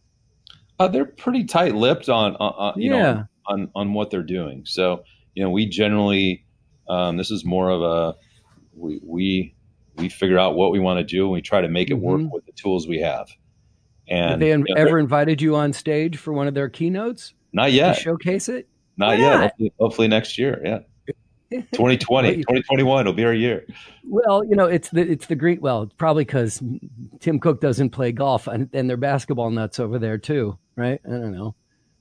Uh, they're pretty tight-lipped on, uh, you yeah. know, on, on what they're doing. So, you know, we generally, um, this is more of a, we, we, we figure out what we want to do and we try to make it work mm-hmm. with the tools we have. And have they you know, ever invited you on stage for one of their keynotes? Not yet. To showcase it? Not Why yet. not? Hopefully, hopefully next year. Yeah. twenty twenty, twenty twenty-one will be our year. Well, you know, it's the it's the green. Well, probably because Tim Cook doesn't play golf, and, and they're basketball nuts over there too, right? I don't know,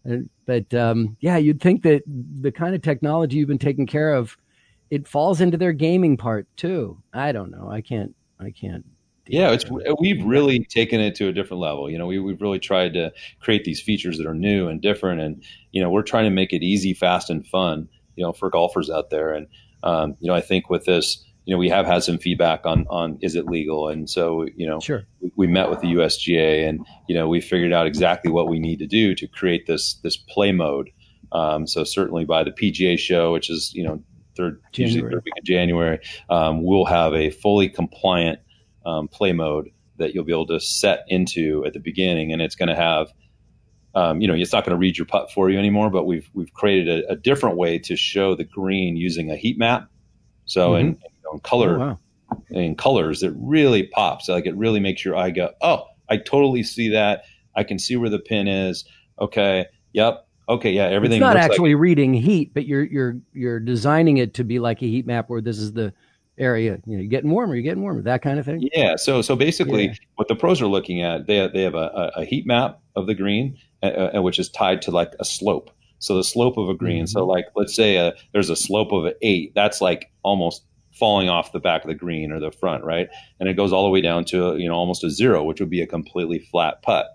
but um, yeah, you'd think that the kind of technology you've been taking care of, it falls into their gaming part too. I don't know. I can't. I can't. Yeah, it's we've really taken it to a different level. You know, we we've really tried to create these features that are new and different, and you know, we're trying to make it easy, fast, and fun, you know, for golfers out there. And, um, you know, I think with this, you know, we have had some feedback on, on, is it legal? And so, you know, sure. we, we met with the U S G A and, you know, we figured out exactly what we need to do to create this, this play mode. Um, so certainly by the P G A show, which is, you know, third, January. usually third week of January, um, we'll have a fully compliant, um, play mode that you'll be able to set into at the beginning. And it's going to have, Um, you know, it's not going to read your putt for you anymore, but we've we've created a, a different way to show the green using a heat map. So mm-hmm. in, you know, in color, oh, wow. in colors, it really pops. Like it really makes your eye go, oh, I totally see that. I can see where the pin is. Okay, yep. Okay, yeah, everything. It's not looks actually like- reading heat, but you're you're you're designing it to be like a heat map where this is the area. You know, you're getting warmer, you're getting warmer, that kind of thing. Yeah. So so basically, yeah. what the pros are looking at, they they have a, a heat map of the green. Uh, which is tied to like a slope. So the slope of a green. Mm-hmm. So like, let's say uh, there's a slope of an eight. That's like almost falling off the back of the green or the front, right? And it goes all the way down to, you know, almost a zero, which would be a completely flat putt.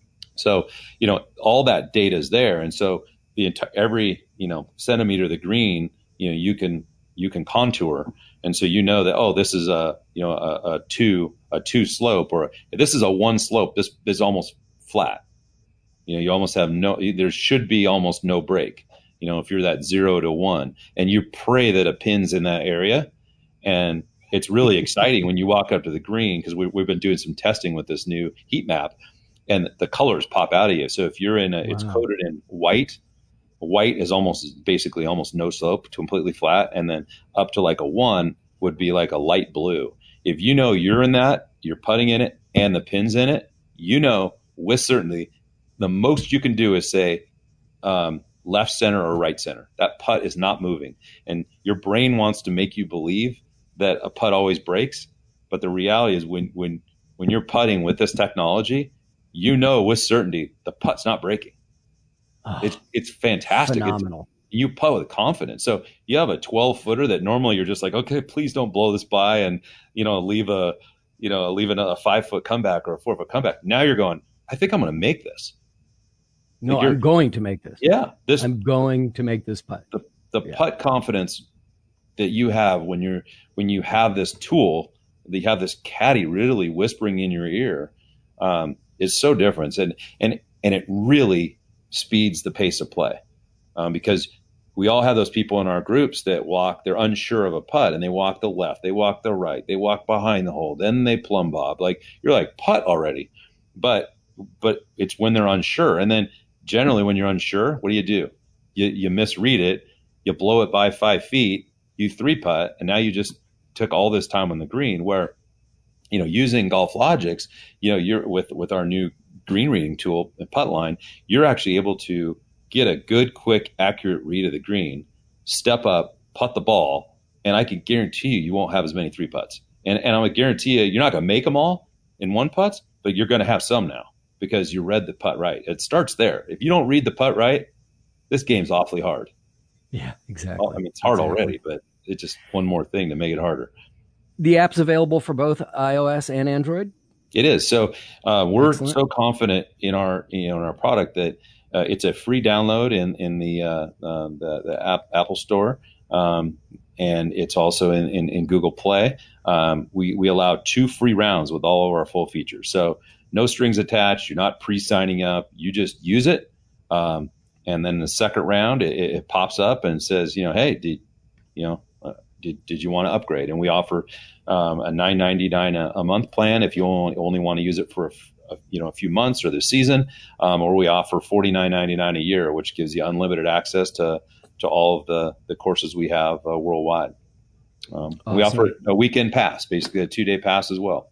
So, you know, all that data is there. And so the entire, every, you know, centimeter of the green, you know, you can, you can contour. And so, you know that, oh, this is a, you know, a, a two, a two slope, or this is a one slope. This is almost flat. You know, you almost have no, there should be almost no break, you know, if you're that zero to one and you pray that a pin's in that area. And it's really exciting when you walk up to the green, because we, we've been doing some testing with this new heat map and the colors pop out of you. So if you're in a, wow. it's coated in white, white is almost basically almost no slope, completely flat. And then up to like a one would be like a light blue. If you know you're in that, you're putting in it, and the pins in it, you know with certainty the most you can do is say um, left center or right center. That putt is not moving. And your brain wants to make you believe that a putt always breaks. But the reality is when when when you're putting with this technology, you know with certainty the putt's not breaking. Oh, it's it's fantastic. Phenomenal. It's, you putt with confidence. So you have a twelve footer that normally you're just like, okay, please don't blow this by and, you know, leave a, you know, leave a five foot comeback or a four foot comeback. Now you're going, I think I'm going to make this. No, I'm going to make this. Yeah. This, I'm going to make this putt. The, the yeah. putt confidence that you have when you're, when you have this tool, that you have this caddy really whispering in your ear, um, is so different. And, and, and it really speeds the pace of play. Um, because we all have those people in our groups that walk, they're unsure of a putt and they walk the left, they walk the right, they walk behind the hole, then they plumb bob. Like you're like putt already, but, but it's when they're unsure. And then generally when you're unsure, what do you do? You, you misread it, you blow it by five feet, you three putt, and now you just took all this time on the green where, you know, using GolfLogix, you know, you're with, with our new green reading tool and putt line, you're actually able to get a good, quick, accurate read of the green, step up, putt the ball, and I can guarantee you, you won't have as many three putts. And, and I'm going to guarantee you, you're not going to make them all in one putt, but you're going to have some now because you read the putt right. It starts there. If you don't read the putt right, this game's awfully hard. Yeah, exactly. Well, I mean, it's hard exactly. already, but it's just one more thing to make it harder. The app's available for both iOS and Android? It is. So uh, we're Excellent. so confident in our, you know, in our product that uh, it's a free download in in the uh, uh, the, the app, Apple Store, um, and it's also in, in, in Google Play. Um, we we allow two free rounds with all of our full features. So no strings attached. You're not pre-signing up. You just use it, um, and then the second round it, it pops up and says, you know, hey, did you know. Did, did you want to upgrade? And we offer um, a nine ninety-nine a, a month plan if you only, only want to use it for a, a, you know a few months or the season, um, or we offer forty-nine ninety-nine a year, which gives you unlimited access to to all of the, the courses we have uh, worldwide. Um, awesome. We offer a weekend pass, basically a two day pass as well.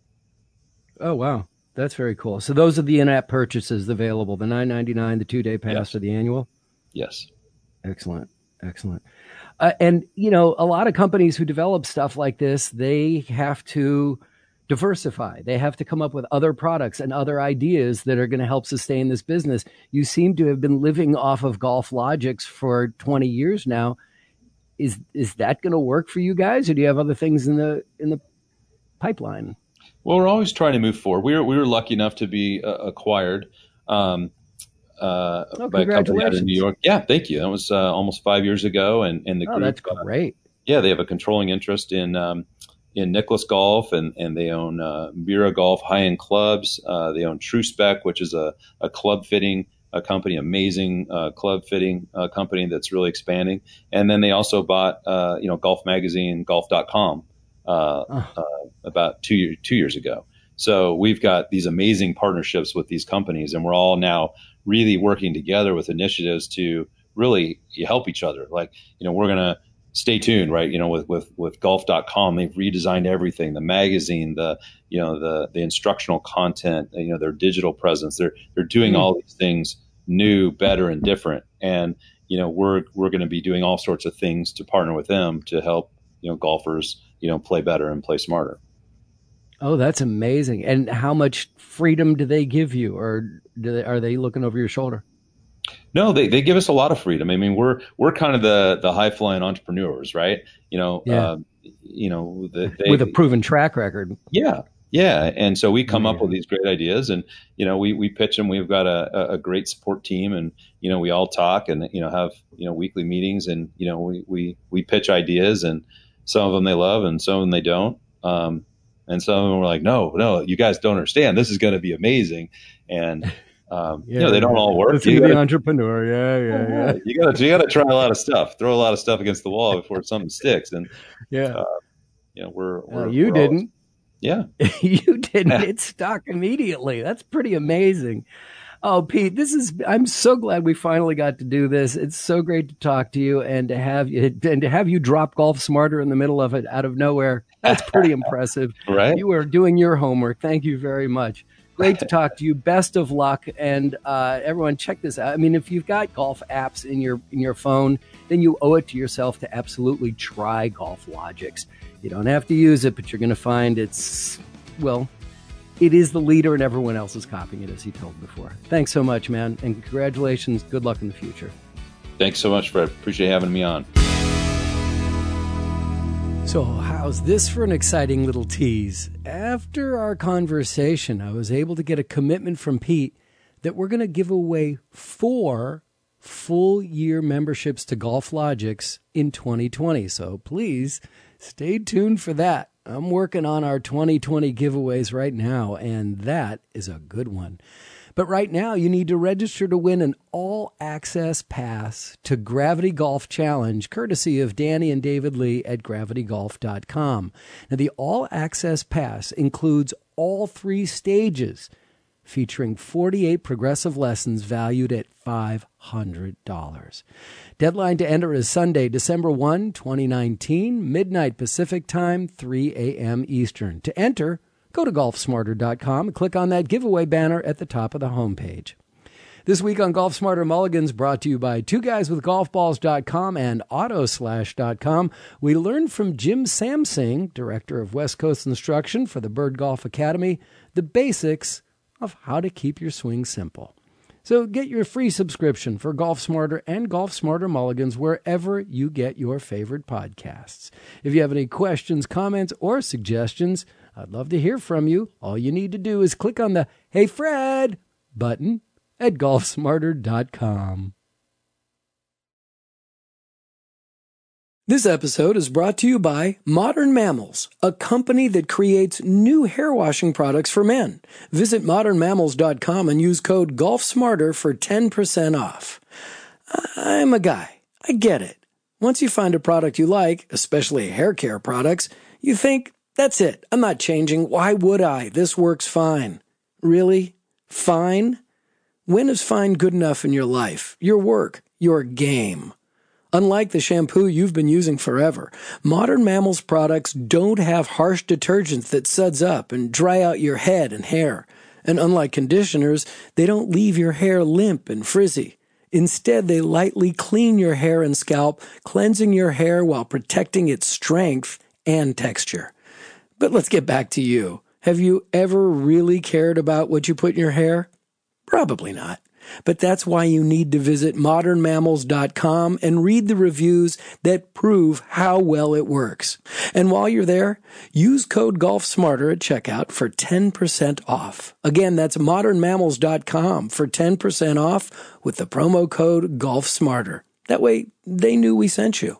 Oh wow, that's very cool. So those are the in-app purchases available: the nine ninety-nine, the two day pass, Yes. or the annual. Yes. Excellent, excellent. Uh, and, you know, a lot of companies who develop stuff like this, they have to diversify. They have to come up with other products and other ideas that are going to help sustain this business. You seem to have been living off of GolfLogix for twenty years now. Is is that going to work for you guys, or do you have other things in the in the pipeline? Well, we're always trying to move forward. We were we were lucky enough to be uh, acquired um, uh, oh, by a company out congratulations. in New York. Yeah, thank you. That was uh, almost five years ago, and and the Oh, group, that's great. Uh, yeah, they have a controlling interest in um, in Nicklaus Golf, and and they own uh, Mira Golf high end clubs. Uh, they own True Spec, which is a, a club fitting a company, amazing uh, club fitting uh, company that's really expanding. And then they also bought uh, you know Golf Magazine, golf dot com uh, Oh. uh, about two years two years ago. So we've got these amazing partnerships with these companies, and we're all now really working together with initiatives to really help each other. Like, you know, we're going to stay tuned, right? You know, with, with, with golf dot com, they've redesigned everything, the magazine, the, you know, the, the instructional content, you know, their digital presence, they're, they're doing Mm. all these things new, better, and different. And, you know, we're, we're going to be doing all sorts of things to partner with them to help, you know, golfers, you know, play better and play smarter. Oh, that's amazing. And how much freedom do they give you, or do they, are they looking over your shoulder? No, they, they give us a lot of freedom. I mean, we're we're kind of the the high flying entrepreneurs, right? You know, Yeah. uh, you know, the, they, With a proven track record. yeah, yeah. And so we come up Yeah. with these great ideas, and you know, we we pitch them. We've got a, a great support team, and you know, we all talk and you know have you know weekly meetings, and you know, we we we pitch ideas, and some of them they love, and some of them they don't. Um, and some of them were like, no, no, you guys don't understand. This is going to be amazing, and Um, Yeah, you know, they don't yeah. all work. Listen You to the gotta, entrepreneur. Yeah, yeah, yeah. you gotta, you gotta try a lot of stuff, throw a lot of stuff against the wall before something sticks. And, Yeah. uh, you know, we're, Uh, we're you we're always- didn't. yeah. You didn't. It stuck immediately. That's pretty amazing. Oh, Pete, this is, I'm so glad we finally got to do this. It's so great to talk to you and to have you, and to have you drop Golf Smarter in the middle of it out of nowhere. That's pretty impressive. Right? You are doing your homework. Thank you very much. Great to talk to you. Best of luck. And uh, everyone, check this out. I mean, if you've got golf apps in your in your phone, then you owe it to yourself to absolutely try GolfLogix. You don't have to use it, but you're going to find it's, well, it is the leader and everyone else is copying it, as he told before. Thanks so much, man. And congratulations. Good luck in the future. Thanks so much, Fred. Appreciate having me on. So how's this for an exciting little tease? After our conversation, I was able to get a commitment from Pete that we're going to give away four full year memberships to GolfLogix in twenty twenty. So please stay tuned for that. I'm working on our twenty twenty giveaways right now, and that is a good one. But right now, you need to register to win an all-access pass to Gravity Golf Challenge, courtesy of Danny and David Lee at gravity golf dot com. Now, the all-access pass includes all three stages, featuring forty-eight progressive lessons valued at five hundred dollars. Deadline to enter is Sunday, December first, twenty nineteen, midnight Pacific Time, three a.m. Eastern. To enter, go to golf smarter dot com and click on that giveaway banner at the top of the homepage. This week on Golf Smarter Mulligans, brought to you by two guys with golf balls dot com and auto slash dot com, we learned from Jim Samsing, director of West Coast Instruction for the Bird Golf Academy, the basics of how to keep your swing simple. So get your free subscription for Golf Smarter and Golf Smarter Mulligans wherever you get your favorite podcasts. If you have any questions, comments, or suggestions, I'd love to hear from you. All you need to do is click on the Hey Fred button at golf smarter dot com. This episode is brought to you by Modern Mammals, a company that creates new hair washing products for men. Visit modern mammals dot com and use code GolfSmarter for ten percent off. I'm a guy. I get it. Once you find a product you like, especially hair care products, you think, that's it. I'm not changing. Why would I? This works fine. Really? Fine? When is fine good enough in your life, your work, your game? Unlike the shampoo you've been using forever, Modern Mammals products don't have harsh detergents that suds up and dry out your head and hair. And unlike conditioners, they don't leave your hair limp and frizzy. Instead, they lightly clean your hair and scalp, cleansing your hair while protecting its strength and texture. But let's get back to you. Have you ever really cared about what you put in your hair? Probably not. But that's why you need to visit modern mammals dot com and read the reviews that prove how well it works. And while you're there, use code GolfSmarter at checkout for ten percent off. Again, that's modern mammals dot com for ten percent off with the promo code GolfSmarter. That way, they knew we sent you.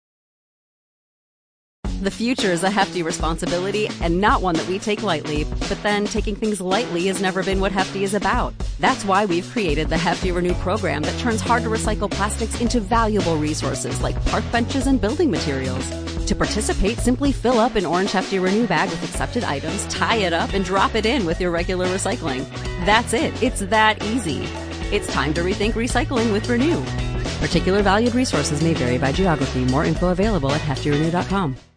The future is a hefty responsibility and not one that we take lightly. But then taking things lightly has never been what Hefty is about. That's why we've created the Hefty Renew program that turns hard-to-recycle plastics into valuable resources like park benches and building materials. To participate, simply fill up an orange Hefty Renew bag with accepted items, tie it up, and drop it in with your regular recycling. That's it. It's that easy. It's time to rethink recycling with Renew. Particular valued resources may vary by geography. More info available at hefty renew dot com.